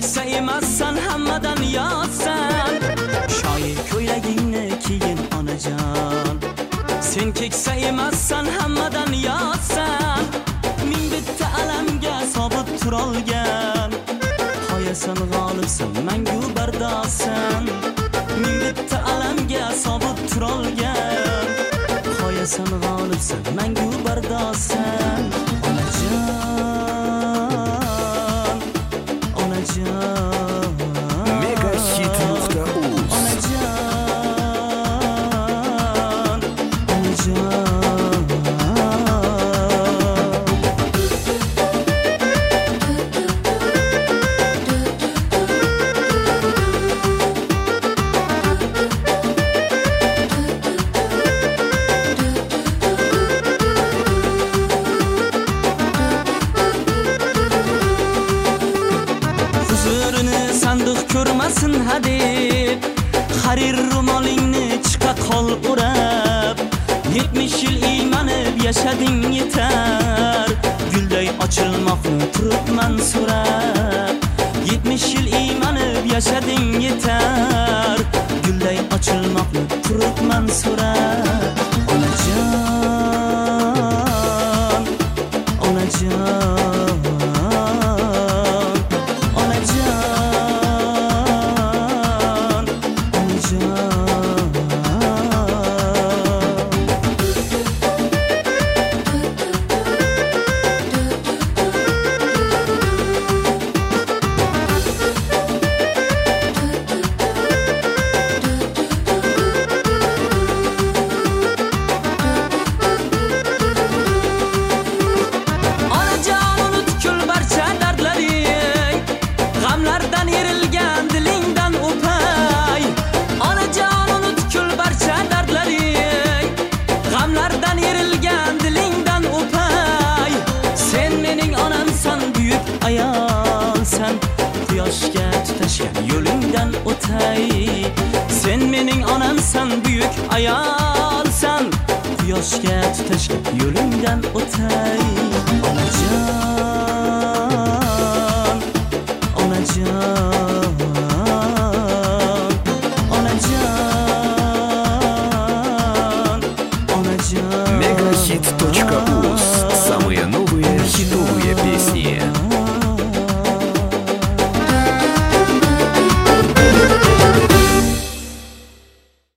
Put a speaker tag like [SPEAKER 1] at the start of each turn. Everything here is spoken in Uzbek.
[SPEAKER 1] keksa emassan, hammadan yotsan. Shoir ko'ylagingni kiyin onajon. Sen keksa emassan, hammadan yotsan. Ming bitta alamga sobit turolgan. Qoyasan g'olibsan, mangu bardorsan. Ming bitta alamga sobit turolgan. Qoyasan g'olibsan, mangu bardorsan. Onajon, onajon.
[SPEAKER 2] Megahit.uz.
[SPEAKER 1] Onajon, onajon. Sandiq ko'rmasin hadeb, harir ro'molingni chiqa qol o'rab. 70 yil iymanib yashading yetar, gulday ochilmoqni turibman so'rab. 70 yil iymanib yashading yetar, gulday ochilmoqni turibman so'rab. Onajon, onajon. Ayolsan, quyoshga tutashgan yo'lingdan o'tay. Sen mening onamsan, buyuk ayolsan, quyoshga tutashgan yo'lingdan o'tay. Onajon, onajon, onajon, onajon.
[SPEAKER 2] Megahit.uz.